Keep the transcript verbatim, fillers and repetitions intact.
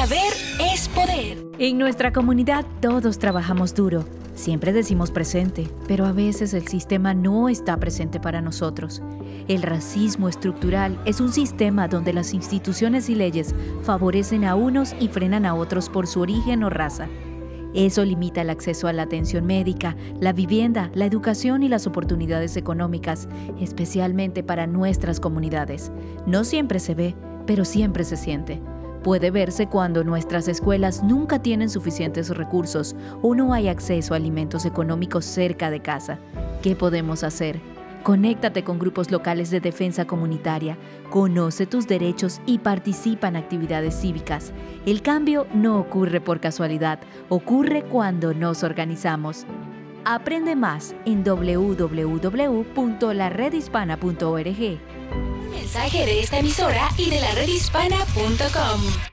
Saber es poder. En nuestra comunidad todos trabajamos duro. Siempre decimos presente, pero a veces el sistema no está presente para nosotros. El racismo estructural es un sistema donde las instituciones y leyes favorecen a unos y frenan a otros por su origen o raza. Eso limita el acceso a la atención médica, la vivienda, la educación y las oportunidades económicas, especialmente para nuestras comunidades. No siempre se ve, pero siempre se siente. Puede verse cuando nuestras escuelas nunca tienen suficientes recursos o no hay acceso a alimentos económicos cerca de casa. ¿Qué podemos hacer? Conéctate con grupos locales de defensa comunitaria, conoce tus derechos y participa en actividades cívicas. El cambio no ocurre por casualidad, ocurre cuando nos organizamos. Aprende más en doble u doble u doble u punto la red hispana punto org. Mensaje de esta emisora y de la red hispana punto com.